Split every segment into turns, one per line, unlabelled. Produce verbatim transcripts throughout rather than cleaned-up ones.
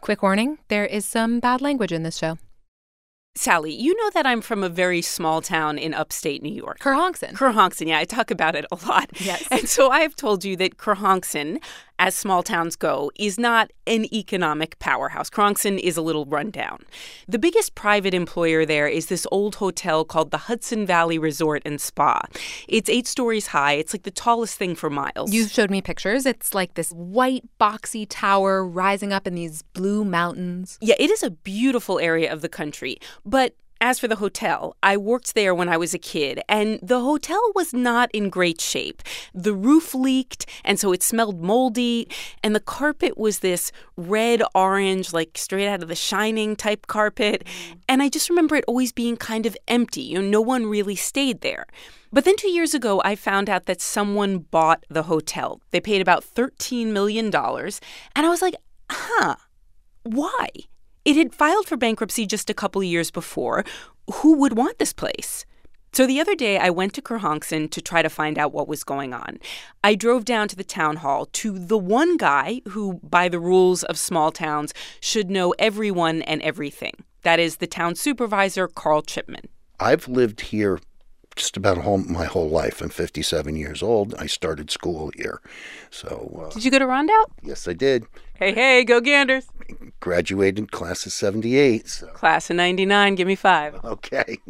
Quick warning, there is some bad language in this show.
Sally, you know that I'm from a very small town in upstate New York.
Kerhonkson.
Kerhonkson, yeah, I talk about it a lot.
Yes.
And so I have told you that Kerhonkson, as small towns go, is not an economic powerhouse. Kerhonkson is a little rundown. The biggest private employer there is this old hotel called the Hudson Valley Resort and Spa. It's eight stories high. It's like the tallest thing for miles.
You showed me pictures. It's like this white, boxy tower rising up in these blue mountains.
Yeah, it is a beautiful area of the country. But as for the hotel, I worked there when I was a kid, and the hotel was not in great shape. The roof leaked, and so it smelled moldy, and the carpet was this red-orange, like straight out of The Shining type carpet. And I just remember it always being kind of empty. You know, no one really stayed there. But then two years ago, I found out that someone bought the hotel. They paid about thirteen million dollars, and I was like, huh, why? It had filed for bankruptcy just a couple of years before. Who would want this place? So the other day, I went to Kerhonkson to try to find out what was going on. I drove down to the town hall to the one guy who, by the rules of small towns, should know everyone and everything. That is the town supervisor, Carl Chipman.
I've lived here just about home my whole life. I'm fifty-seven years old. I started school here. So, uh,
Did you go to Rondout?
Yes, I did.
Hey, hey, go Ganders.
Graduated class of seventy-eight. So.
Class of ninety-nine, give me five.
Okay.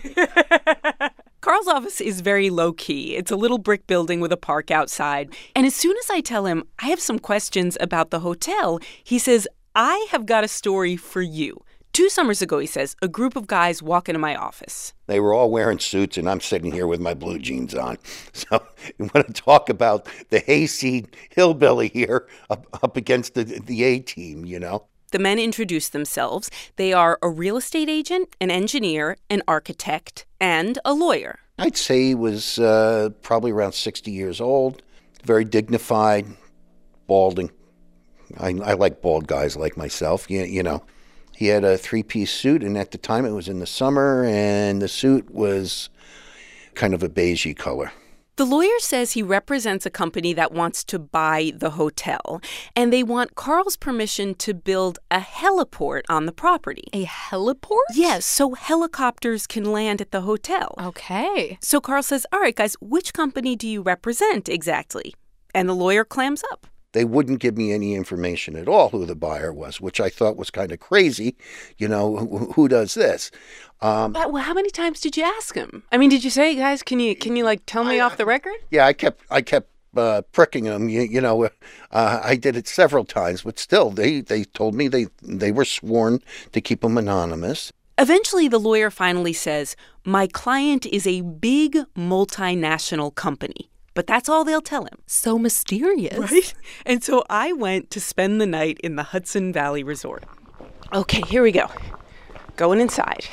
Carl's office is very low-key. It's a little brick building with a park outside. And as soon as I tell him I have some questions about the hotel, he says, I have got a story for you. Two summers ago, he says, a group of guys walk into my office.
They were all wearing suits, and I'm sitting here with my blue jeans on. So you want to talk about the hayseed hillbilly here up, up against the, the A-team, you know?
The men introduce themselves. They are a real estate agent, an engineer, an architect, and a lawyer.
I'd say he was uh, probably around sixty years old, very dignified, balding. I, I like bald guys like myself, you, you know. He had a three-piece suit, and at the time it was in the summer, and the suit was kind of a beigey color.
The lawyer says he represents a company that wants to buy the hotel, and they want Carl's permission to build a heliport on the property.
A heliport?
Yes, so helicopters can land at the hotel.
Okay.
So Carl says, all right, guys, which company do you represent exactly? And the lawyer clams up.
They wouldn't give me any information at all who the buyer was, which I thought was kind of crazy. You know, who, who does this? Um,
well, how many times did you ask him? I mean, did you say, guys, can you, can you like, tell me
I,
off the record?
Yeah, I kept I kept uh, pricking them. You, you know, uh, I did it several times, but still, they, they told me they, they were sworn to keep them anonymous.
Eventually, the lawyer finally says, my client is a big multinational company. But that's all they'll tell him.
So mysterious.
Right? And so I went to spend the night in the Hudson Valley Resort. Okay, here we go. Going inside.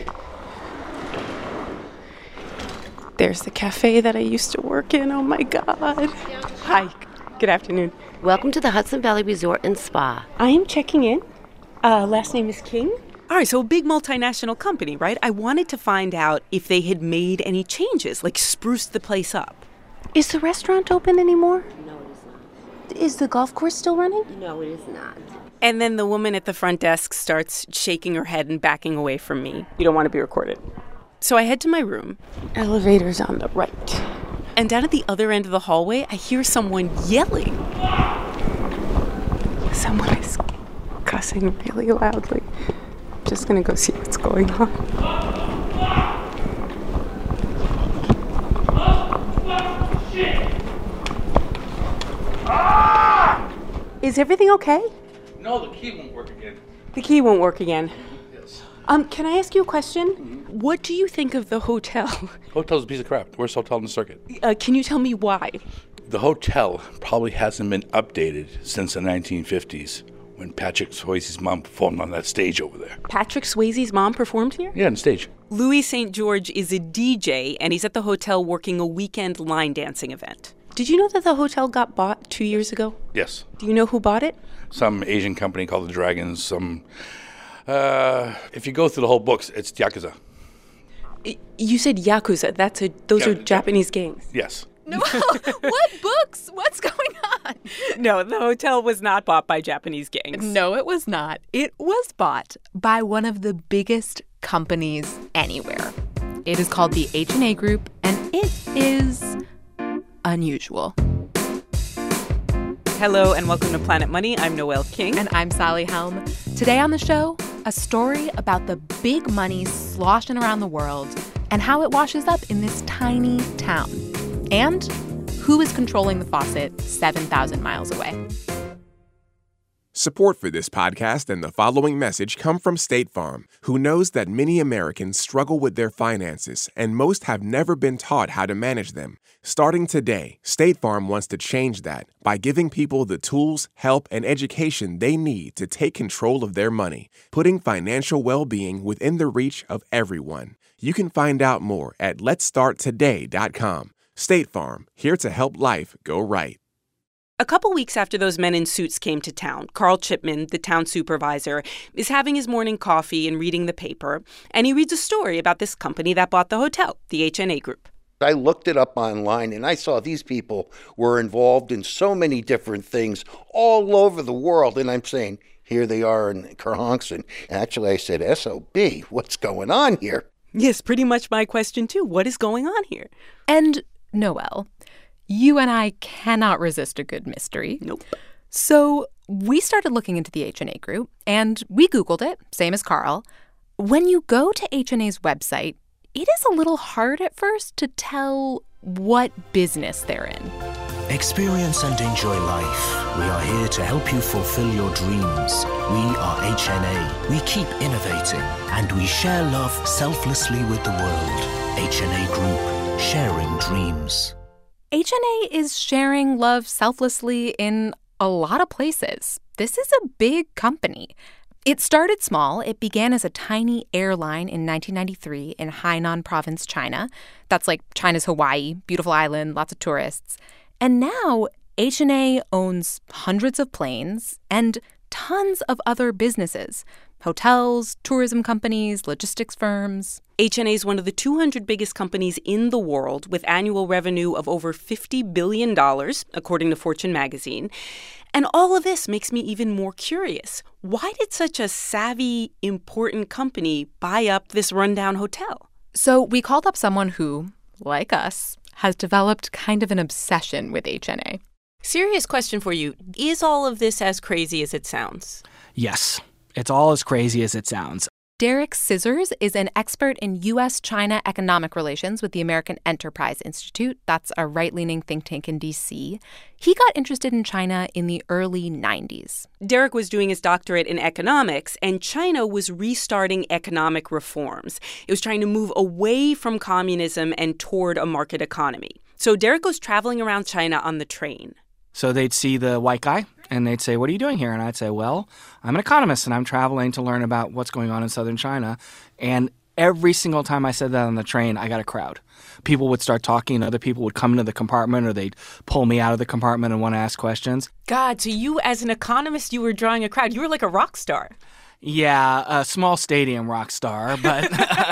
There's the cafe that I used to work in. Oh, my God. Hi. Good afternoon.
Welcome to the Hudson Valley Resort and Spa.
I am checking in. Uh, last name is King. All right, so a big multinational company, right? I wanted to find out if they had made any changes, like spruced the place up. Is the restaurant open anymore?
No, it is not.
Is the golf course still running?
No, it is not.
And then the woman at the front desk starts shaking her head and backing away from me. You don't want to be recorded. So I head to my room. Elevator's on the right. And down at the other end of the hallway, I hear someone yelling. Someone is cussing really loudly. I'm just going to go see what's going on. Is everything okay?
No, the key won't work again.
The key won't work again.
Yes.
Um, can I ask you a question? Mm-hmm. What do you think of the hotel?
Hotel's a piece of crap. Worst hotel in the circuit.
Uh, can you tell me why?
The hotel probably hasn't been updated since the nineteen fifties when Patrick Swayze's mom performed on that stage over there.
Patrick Swayze's mom performed here?
Yeah, on stage.
Louis Saint George is a D J, and he's at the hotel working a weekend line dancing event. Did you know that the hotel got bought two years ago?
Yes.
Do you know who bought it?
Some Asian company called the Dragons. Some, uh, if you go through the whole books, it's Yakuza.
You said Yakuza. That's a. Those
Yeah,
are Japanese gangs.
Yes.
Noelle, what books? What's going on?
No, the hotel was not bought by Japanese gangs.
No, it was not. It was bought by one of the biggest companies anywhere. It is called the H and A Group, and it is unusual.
Hello and welcome to Planet Money. I'm Noelle King.
And I'm Sally Helm. Today on the show, a story about the big money sloshing around the world and how it washes up in this tiny town. And who is controlling the faucet seven thousand miles away.
Support for this podcast and the following message come from State Farm, who knows that many Americans struggle with their finances and most have never been taught how to manage them. Starting today, State Farm wants to change that by giving people the tools, help, and education they need to take control of their money, putting financial well-being within the reach of everyone. You can find out more at lets start today dot com. State Farm, here to help life go right.
A couple weeks after those men in suits came to town, Carl Chipman, the town supervisor, is having his morning coffee and reading the paper, and he reads a story about this company that bought the hotel, the H and A Group.
I looked it up online, and I saw these people were involved in so many different things all over the world, and I'm saying, here they are in Kerhonkson. Actually, I said, S O B, what's going on here?
Yes, pretty much my question, too. What is going on here?
And, Noelle, you and I cannot resist a good mystery.
Nope.
So we started looking into the H and A Group, and we Googled it, same as Carl. When you go to H and A's website, it is a little hard at first to tell what business they're in.
Experience and enjoy life. We are here to help you fulfill your dreams. We are H and A. We keep innovating, and we share love selflessly with the world. H and A Group, sharing dreams.
H and A is sharing love selflessly in a lot of places. This is a big company. It started small. It began as a tiny airline in nineteen ninety-three in Hainan Province, China. That's like China's Hawaii, beautiful island, lots of tourists. And now H and A owns hundreds of planes and tons of other businesses. Hotels, tourism companies, logistics firms.
H and A is one of the two hundred biggest companies in the world with annual revenue of over fifty billion dollars, according to Fortune magazine. And all of this makes me even more curious. Why did such a savvy, important company buy up this rundown hotel?
So we called up someone who, like us, has developed kind of an obsession with H and A.
Serious question for you. Is all of this as crazy as it sounds?
Yes, it's all as crazy as it sounds.
Derek Scissors is an expert in U S China economic relations with the American Enterprise Institute. That's a right-leaning think tank in D C. He got interested in China in the early nineties.
Derek was doing his doctorate in economics, and China was restarting economic reforms. It was trying to move away from communism and toward a market economy. So Derek goes traveling around China on the train.
So they'd see the white guy, and they'd say, what are you doing here? And I'd say, well, I'm an economist, and I'm traveling to learn about what's going on in southern China. And every single time I said that on the train, I got a crowd. People would start talking. Other people would come into the compartment, or they'd pull me out of the compartment and want to ask questions.
God, so you, as an economist, you were drawing a crowd. You were like a rock star.
Yeah, a small stadium rock star, but...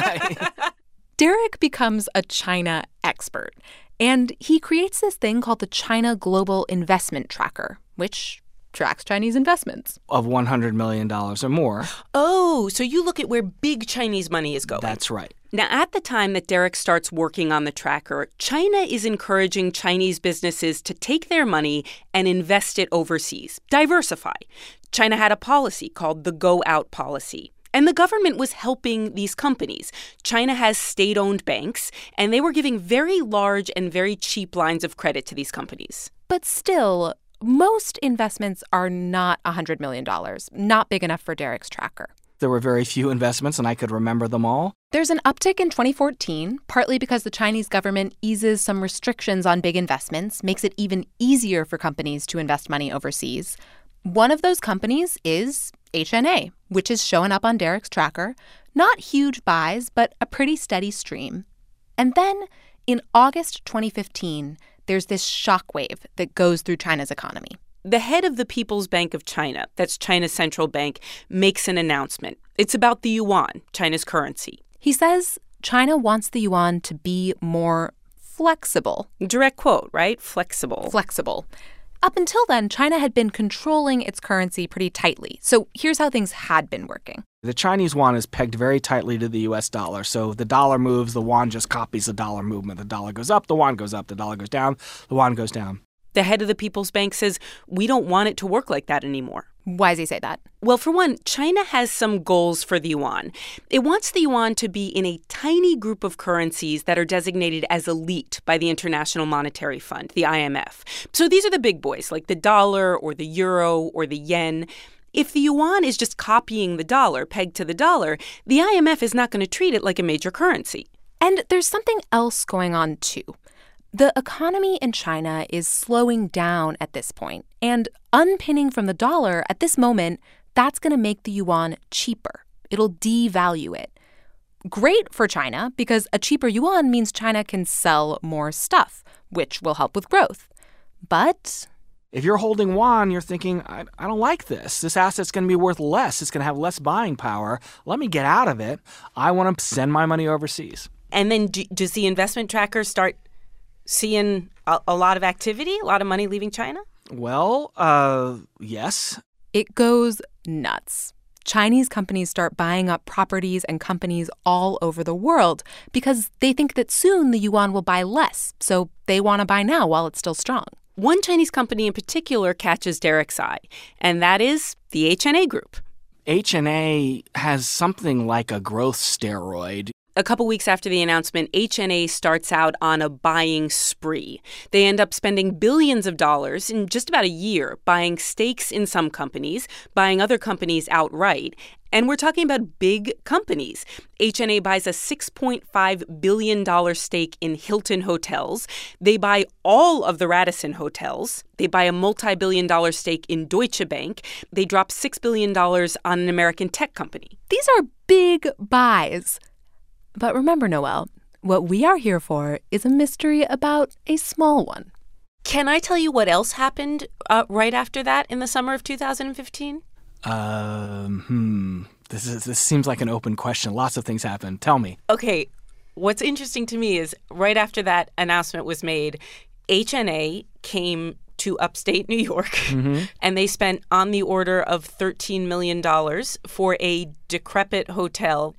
Derek becomes a China expert. And he creates this thing called the China Global Investment Tracker, which tracks Chinese investments.
Of one hundred million dollars or more.
Oh, so you look at where big Chinese money is going.
That's right.
Now, at the time that Derek starts working on the tracker, China is encouraging Chinese businesses to take their money and invest it overseas, diversify. China had a policy called the Go Out policy. And the government was helping these companies. China has state-owned banks, and they were giving very large and very cheap lines of credit to these companies.
But still, most investments are not one hundred million dollars, not big enough for Derek's tracker.
There were very few investments, and I could remember them all.
There's an uptick in twenty fourteen, partly because the Chinese government eases some restrictions on big investments, makes it even easier for companies to invest money overseas. One of those companies is H and A, which is showing up on Derek's tracker. Not huge buys, but a pretty steady stream. And then in August twenty fifteen, there's this shockwave that goes through China's economy.
The head of the People's Bank of China, that's China's central bank, makes an announcement. It's about the yuan, China's currency.
He says China wants the yuan to be more flexible.
Direct quote, right? Flexible.
Flexible. Up until then, China had been controlling its currency pretty tightly. So here's how things had been working.
The Chinese yuan is pegged very tightly to the U S dollar. So if the dollar moves, the yuan just copies the dollar movement. The dollar goes up, the yuan goes up. The dollar goes down, the yuan goes down.
The head of the People's Bank says we don't want it to work like that anymore.
Why does he say that?
Well, for one, China has some goals for the yuan. It wants the yuan to be in a tiny group of currencies that are designated as elite by the International Monetary Fund, the I M F. So these are the big boys, like the dollar or the euro or the yen. If the yuan is just copying the dollar, pegged to the dollar, the I M F is not going to treat it like a major currency.
And there's something else going on, too. The economy in China is slowing down at this point, and unpinning from the dollar at this moment, that's going to make the yuan cheaper. It'll devalue it. Great for China, because a cheaper yuan means China can sell more stuff, which will help with growth. But
if you're holding yuan, you're thinking, I, I don't like this. This asset's going to be worth less. It's going to have less buying power. Let me get out of it. I want to send my money overseas.
And then do, does the investment tracker start seeing a, a lot of activity, a lot of money leaving China?
Well, uh, yes.
It goes nuts. Chinese companies start buying up properties and companies all over the world because they think that soon the yuan will buy less, so they want to buy now while it's still strong.
One Chinese company in particular catches Derek's eye, and that is the H and A Group.
H and A has something like a growth steroid.
A couple weeks after the announcement, H and A starts out on a buying spree. They end up spending billions of dollars in just about a year buying stakes in some companies, buying other companies outright. And we're talking about big companies. H and A buys a six point five billion dollars stake in Hilton Hotels. They buy all of the Radisson hotels. They buy a multi-billion dollar stake in Deutsche Bank. They drop six billion dollars on an American tech company.
These are big buys. But remember, Noelle, what we are here for is a mystery about a small one.
Can I tell you what else happened uh, right after that in the summer of two thousand fifteen?
Um, hmm. This is this seems like an open question. Lots of things happened. Tell me.
Okay. What's interesting to me is right after that announcement was made, H and A came to upstate New York, mm-hmm. and they spent on the order of thirteen million dollars for a decrepit hotel.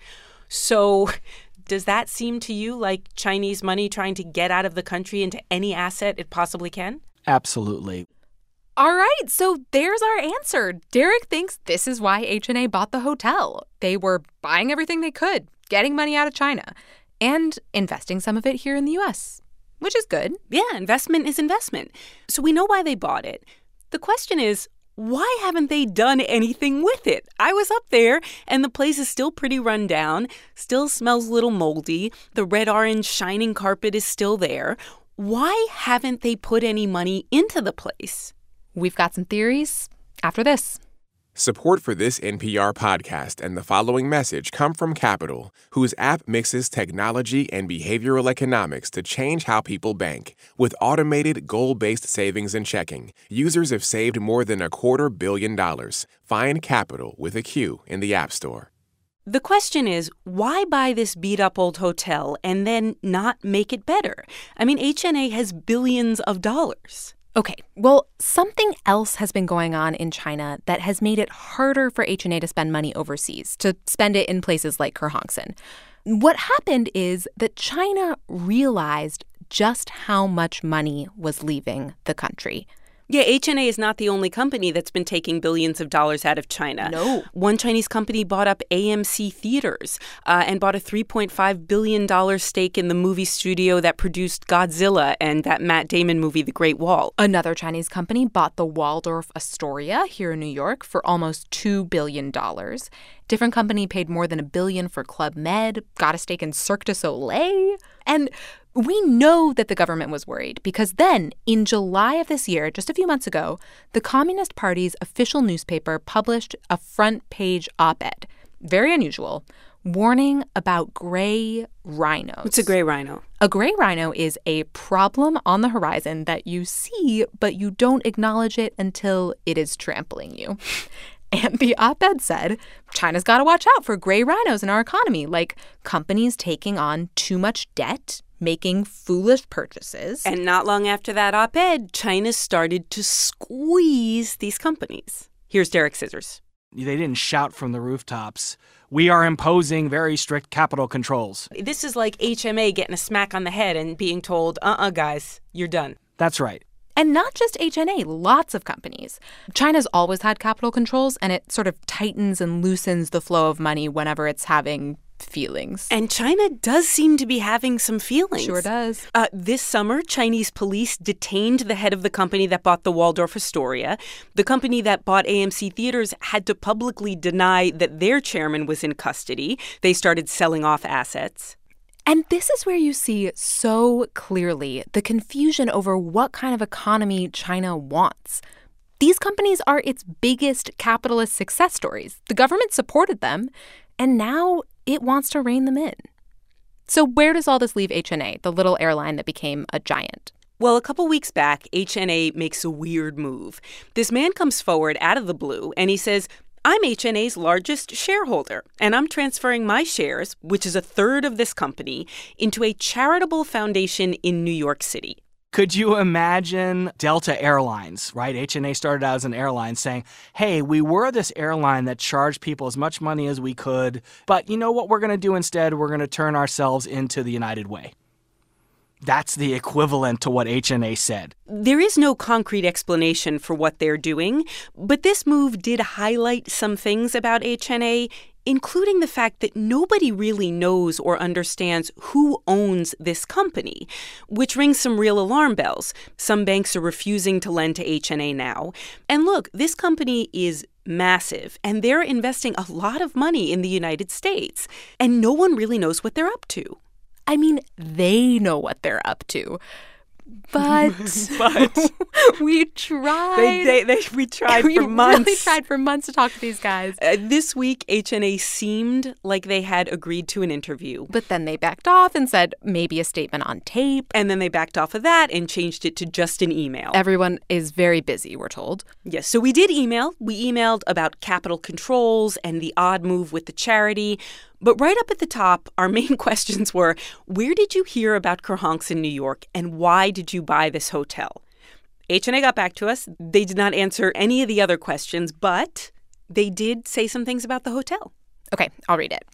So does that seem to you like Chinese money trying to get out of the country into any asset it possibly can?
Absolutely.
All right, so there's our answer. Derek thinks this is why H and A bought the hotel. They were buying everything they could, getting money out of China, and investing some of it here in the U S, which is good.
Yeah, investment is investment. So we know why they bought it. The question is, why haven't they done anything with it? I was up there, and the place is still pretty run down, still smells a little moldy. The red-orange shining carpet is still there. Why haven't they put any money into the place?
We've got some theories after this.
Support for this N P R podcast and the following message come from Capital, whose app mixes technology and behavioral economics to change how people bank. With automated, goal-based savings and checking, users have saved more than a quarter billion dollars. Find Capital with a Q in the App Store.
The question is, why buy this beat-up old hotel and then not make it better? I mean, H and A has billions of dollars.
Okay, well, something else has been going on in China that has made it harder for H and A to spend money overseas, to spend it in places like Kerhonkson. What happened is that China realized just how much money was leaving the country.
Yeah, H and A is not the only company that's been taking billions of dollars out of China.
No.
One Chinese company bought up A M C Theaters uh, and bought a three point five billion dollars stake in the movie studio that produced Godzilla and that Matt Damon movie, The Great Wall.
Another Chinese company bought the Waldorf Astoria here in New York for almost two billion dollars. Different company paid more than a billion for Club Med, got a stake in Cirque du Soleil. And we know that the government was worried because then, in July of this year, just a few months ago, the Communist Party's official newspaper published a front-page op-ed, very unusual, warning about gray rhinos.
What's a gray rhino?
A gray rhino is a problem on the horizon that you see, but you don't acknowledge it until it is trampling you. And the op-ed said, China's got to watch out for gray rhinos in our economy, like companies taking on too much debt, making foolish purchases.
And not long after that op-ed, China started to squeeze these companies. Here's Derek Scissors.
They didn't shout from the rooftops, "We are imposing very strict capital controls."
This is like H M A getting a smack on the head and being told, uh-uh, guys, you're done.
That's right.
And not just H N A, lots of companies. China's always had capital controls, and it sort of tightens and loosens the flow of money whenever it's having feelings.
And China does seem to be having some feelings.
Sure does.
Uh, this summer, Chinese police detained the head of the company that bought the Waldorf Astoria. The company that bought A M C Theaters had to publicly deny that their chairman was in custody. They started selling off assets.
And this is where you see so clearly the confusion over what kind of economy China wants. These companies are its biggest capitalist success stories. The government supported them, and now it wants to rein them in. So where does all this leave H N A, the little airline that became a giant?
Well, a couple weeks back, H N A makes a weird move. This man comes forward out of the blue, and he says, I'm H N A's largest shareholder, and I'm transferring my shares, which is a third of this company, into a charitable foundation in New York City.
Could you imagine Delta Airlines, right? H N A started out as an airline saying, hey, we were this airline that charged people as much money as we could, but you know what we're going to do instead? We're going to turn ourselves into the United Way. That's the equivalent to what H N A said.
There is no concrete explanation for what they're doing, but this move did highlight some things about H N A, including the fact that nobody really knows or understands who owns this company, which rings some real alarm bells. Some banks are refusing to lend to H N A now. And look, this company is massive, and they're investing a lot of money in the United States, and no one really knows what they're up to.
I mean, they know what they're up to. But,
but
we tried.
They, they, they, we tried
we
for months.
We really tried for months to talk to these guys.
Uh, this week, H N A seemed like they had agreed to an interview.
But then they backed off and said maybe a statement on tape.
And then they backed off of that and changed it to just an email.
Everyone is very busy, we're told.
Yes, so we did email. We emailed about capital controls and the odd move with the charity. But right up at the top, our main questions were, where did you hear about Kerhonk's in New York, and why did you buy this hotel? H N A got back to us. They did not answer any of the other questions, but they did say some things about the hotel.
Okay, I'll read it.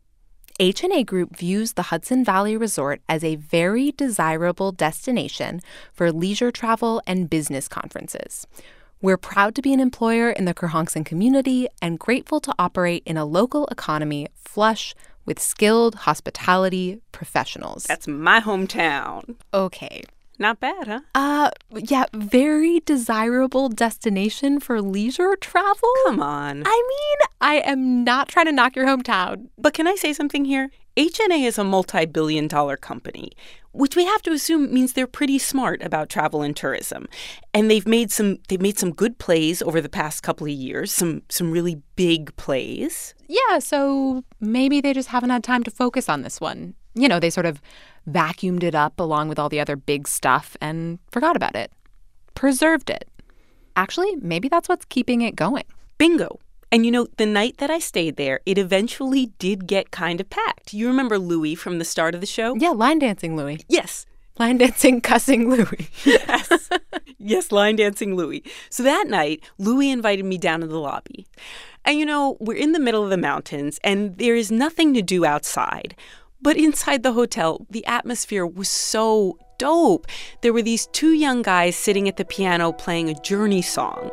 H N A Group views the Hudson Valley Resort as a very desirable destination for leisure travel and business conferences. We're proud to be an employer in the Kerhonkson community and grateful to operate in a local economy flush with skilled hospitality professionals.
That's my hometown.
Okay.
Not bad, huh?
Uh, yeah, very desirable destination for leisure travel?
Come on.
I mean, I am not trying to knock your hometown.
But can I say something here? H N A is a multi-billion dollar company, which we have to assume means they're pretty smart about travel and tourism. And they've made some they've made some good plays over the past couple of years, some some really big plays.
Yeah, so maybe they just haven't had time to focus on this one. You know, they sort of vacuumed it up along with all the other big stuff and forgot about it. Preserved it. Actually, maybe that's what's keeping it going.
Bingo. And, you know, the night that I stayed there, it eventually did get kind of packed. You remember Louis from the start of the show?
Yeah, line dancing Louis.
Yes.
Line dancing, cussing Louis.
Yes. Yes, line dancing Louis. So that night, Louis invited me down to the lobby. And, you know, we're in the middle of the mountains, and there is nothing to do outside. But inside the hotel, the atmosphere was so dope. There were these two young guys sitting at the piano playing a Journey song.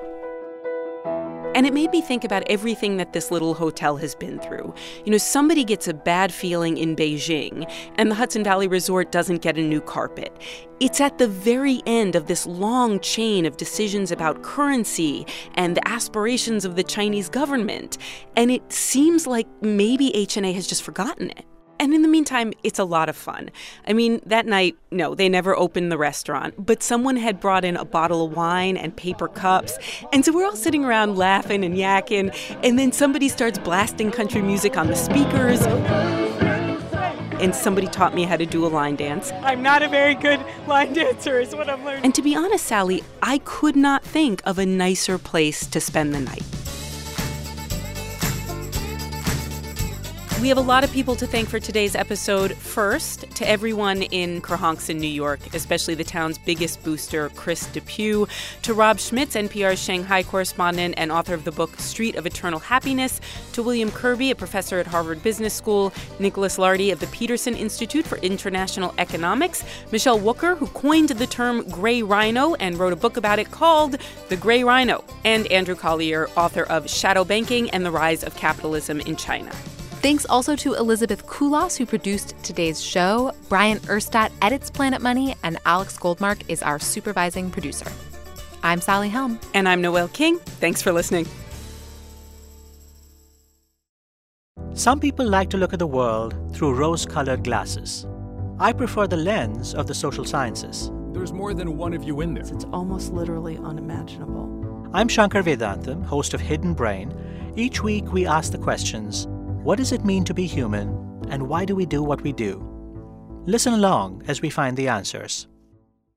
And it made me think about everything that this little hotel has been through. You know, somebody gets a bad feeling in Beijing, and the Hudson Valley Resort doesn't get a new carpet. It's at the very end of this long chain of decisions about currency and the aspirations of the Chinese government. And it seems like maybe H N A has just forgotten it. And in the meantime, it's a lot of fun. I mean, that night, no, they never opened the restaurant, but someone had brought in a bottle of wine and paper cups. And so we're all sitting around laughing and yakking, and then somebody starts blasting country music on the speakers. And somebody taught me how to do a line dance. I'm not a very good line dancer, is what I'm learning. And to be honest, Sally, I could not think of a nicer place to spend the night. We have a lot of people to thank for today's episode. First, to everyone in Kerhonkson, New York, especially the town's biggest booster, Chris Depew. To Rob Schmitz, N P R's Shanghai correspondent and author of the book Street of Eternal Happiness. To William Kirby, a professor at Harvard Business School. Nicholas Lardy of the Peterson Institute for International Economics. Michelle Wooker, who coined the term gray rhino and wrote a book about it called The Gray Rhino. And Andrew Collier, author of Shadow Banking and the Rise of Capitalism in China.
Thanks also to Elizabeth Kulas, who produced today's show. Brian Erstadt edits Planet Money, and Alex Goldmark is our supervising producer. I'm Sally Helm.
And I'm Noelle King. Thanks for listening.
Some people like to look at the world through rose-colored glasses. I prefer the lens of the social sciences.
There's more than one of you in there.
It's almost literally unimaginable.
I'm Shankar Vedantam, host of Hidden Brain. Each week we ask the questions, what does it mean to be human, and why do we do what we do? Listen along as we find the answers.